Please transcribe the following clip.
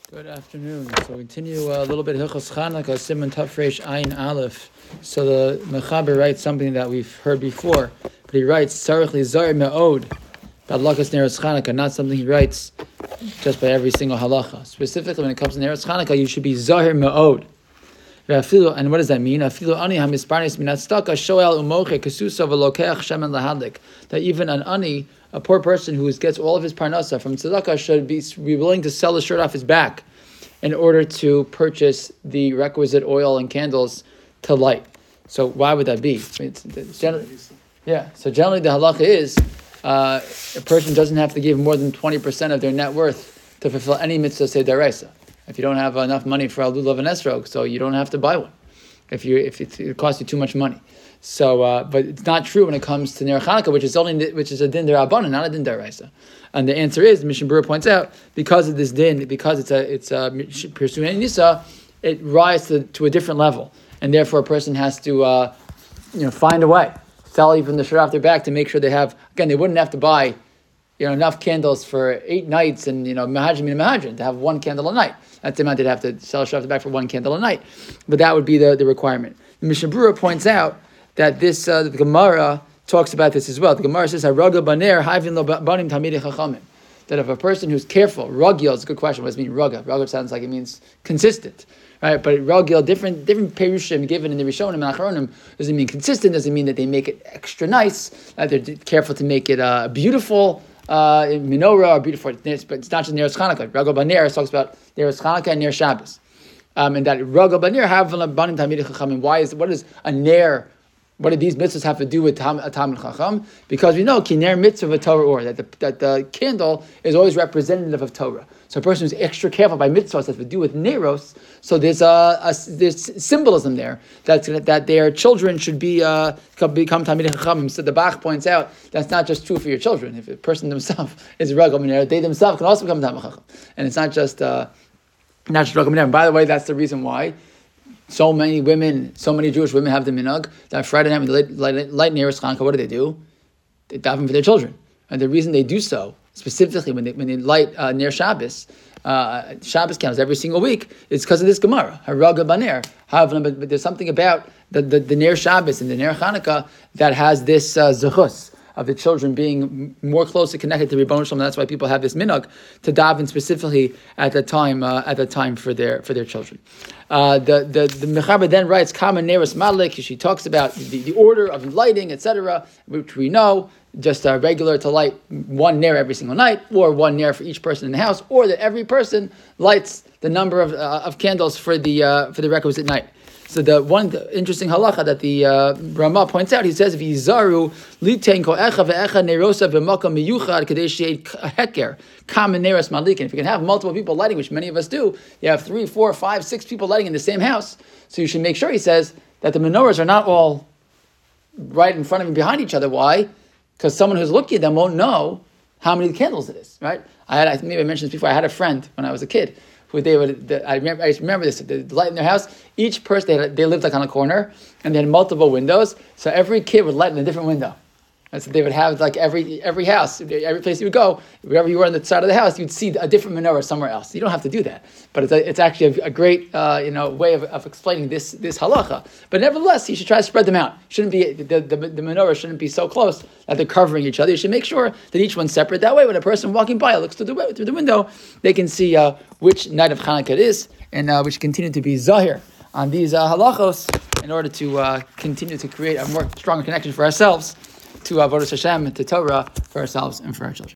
Good afternoon. So we continue a little bit Hilchos Chanukah, Siman Taf Reish Ayin Aleph. So the Mechaber writes something that we've heard before, but he writes Tzarich Lizar Me'od B'Halakas Neros Chanukah, not something he writes just by every single halacha. Specifically, when it comes to Neros Chanukah, you should be Zahir Me'od. And what does that mean? That even an ani, a poor person who gets all of his parnasa from tzedakah, should be willing to sell the shirt off his back in order to purchase the requisite oil and candles to light. So why would that be? So generally the halacha is a person doesn't have to give more than 20% of their net worth to fulfill any mitzvah say daraisa. If you don't have enough money for a lulav and esrog, so you don't have to buy one. If it costs you too much money. So, but it's not true when it comes to Ner Chanukah, which is a din derabanan, not a din deraisa. And the answer is, Mishnah Berurah points out, because of this din, because it's a pursuing nisa, it rises to a different level, and therefore a person has to find a way, sell even the shirt off their back to make sure they have. Again, they wouldn't have to buy enough candles for 8 nights and mahajim to have one candle a night. That's the amount they'd have to sell a shirt off the back for one candle a night. But that would be the requirement. The Mishnah Berurah points out that this the Gemara talks about this as well. The Gemara says, "Haraga baner havin lo banim tamidei chachamim." That if a person who's careful, ragil is a good question. What does it mean, raga? Raga sounds like it means consistent, right? But ragil, different perushim given in the Rishonim and Acharonim, doesn't mean consistent. Doesn't mean that they make it extra nice. That they're careful to make it beautiful. Menorah or beautiful, but it's not just Neros Chanukah. Raga baner talks about Neros Chanukah and Ner Shabbos, and that raga baner havin lo banim tamidei chachamim. What is a ner? What do these mitzvahs have to do with Talmid Chacham? Because we know Kiner mitzvah of Torah or that the candle is always representative of Torah. So a person who's extra careful by mitzvahs that have to do with Neros. So there's symbolism there that their children should become Talmidei Chacham. So the Bach points out that's not just true for your children. If a person themselves is Ragam Ner, they themselves can also become Talmid Chacham, and it's not just Ragam Ner. By the way, that's the reason why so many Jewish women have the minhag that Friday night when they light Neros Chanukah, what do? They daven for their children. And the reason they do so, specifically when they light Ner Shabbos, Shabbos candles every single week, is because of this Gemara, Haraga baner. But there's something about the Ner Shabbos and the Ner Chanukah that has this zechus of the children being more closely connected to Ribono Shel Olam. That's why people have this minhag to daven specifically at the time for their children. The Mechaber then writes Kama Neros Malik. She talks about the order of lighting, etc., which we know just regular to light one ner every single night, or one ner for each person in the house, or that every person lights the number of candles for the requisite night. So the interesting halacha that the Ramah points out, he says, if Yizaru litein ko echa ve'echa nerosa v'makam miyuchad kadei she'ed heker kamen neros malikin. If you can have multiple people lighting, which many of us do, you have 3, 4, 5, 6 people lighting in the same house. So you should make sure, he says, that the menorahs are not all right in front of and behind each other. Why? Because someone who's looking at them won't know how many candles it is, right? Maybe I mentioned this before. I had a friend when I was a kid who I remember this, the light in their house. Each person, they lived like on a corner, and they had multiple windows, so every kid would light in a different window. And so they would have like every house, every place you would go, wherever you were on the side of the house, you'd see a different menorah somewhere else. You don't have to do that, but it's actually a great way of explaining this halacha. But nevertheless, you should try to spread them out. Shouldn't be the menorah shouldn't be so close that they're covering each other. You should make sure that each one's separate. That way, when a person walking by looks through the window, they can see which night of Chanukah it is, and we should continue to be zahir on these halachos in order to continue to create a more stronger connection for ourselves to Avodas Hashem, to Torah, for ourselves and for our children.